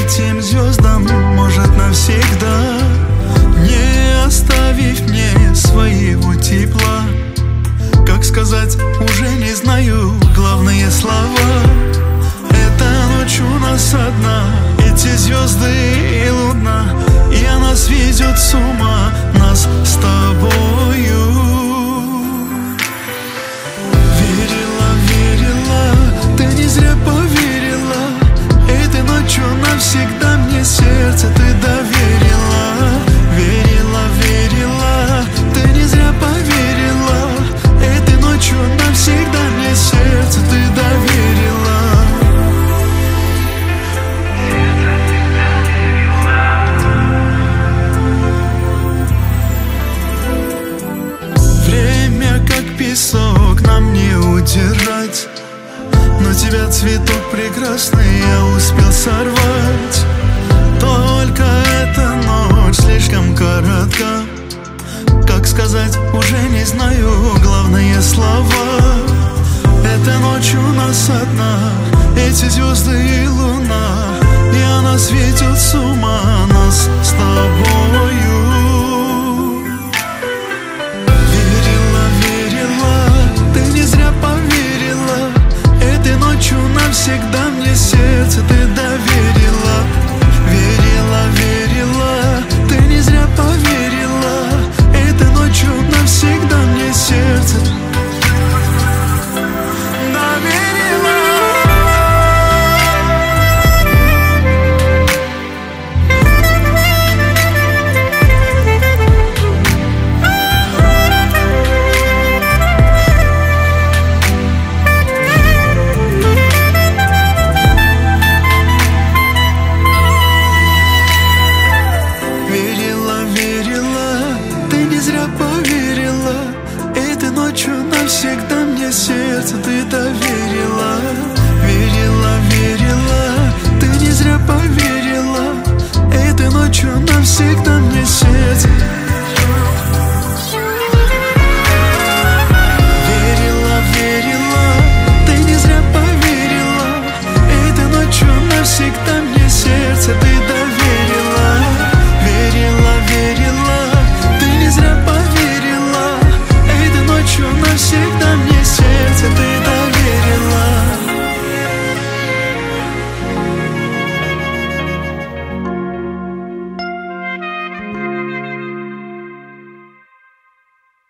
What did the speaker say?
этим звездам, может навсегда, не оставив мне своего тепла. Как сказать, уже не знаю главные слова. Эта ночь у нас одна, эти звезды и луна, и она сведет с ума нас с тобою. Верила, верила, ты не зря поверила. Этой ночью навсегда мне сердце ты доверила. Верила, верила, ты не зря поверила. Этой ночью навсегда мне сердце ты доверила. Время как песок нам не удержать, но тебя цветок прекрасный я успел сорвать. Только эта ночь слишком коротка. Как сказать, уже не знаю главные слова. Эта ночь у нас одна, эти звезды и луна, и она светит с ума нас с тобою. Верила, верила, ты не зря поверила. Этой ночью навсегда мне сердце ты доверила. Верила, верила, ты не зря поверила. Этой ночью навсегда мне сердце доверила. Верила, верила, ты не зря поверила. Этой ночью навсегда мне сердце ты доверила. Верила, верила, ты не зря поверила. Этой ночью навсегда мне сердце